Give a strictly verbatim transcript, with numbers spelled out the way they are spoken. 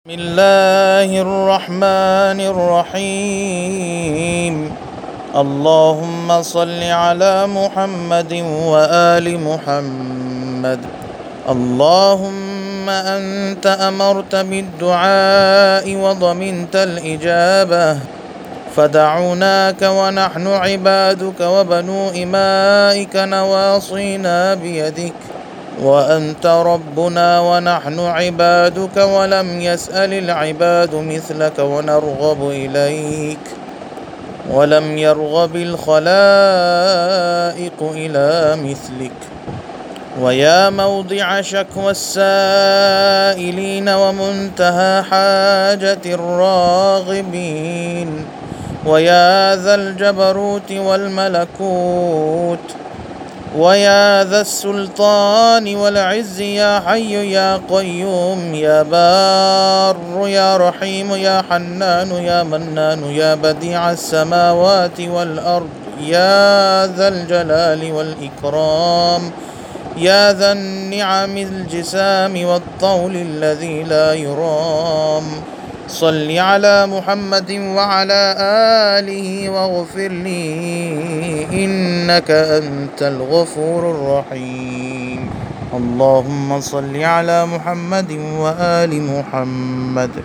بسم الله الرحمن الرحيم. اللهم صل على محمد وآل محمد. اللهم أنت أمرت بالدعاء وضمنت الإجابة، فدعوناك ونحن عبادك وبنو إمائك نواصينا بيدك، وأنت ربنا ونحن عبادك، ولم يسأل العباد مثلك ونرغب إليك، ولم يرغب الخلائق إلى مثلك. ويا موضع شكوى السائلين ومنتهى حاجة الراغبين، ويا ذا الجبروت والملكوت، ويا ذا السلطان والعز، يا حي يا قيوم، يا بار يا رحيم، يا حنان يا منان، يا بديع السماوات والأرض، يا ذا الجلال والإكرام، يا ذا النعم الجسام والطول الذي لا يرام. صل على محمد وعلى آله واغفر لي إنك أنت الغفور الرحيم. اللهم صل على محمد وآل محمد.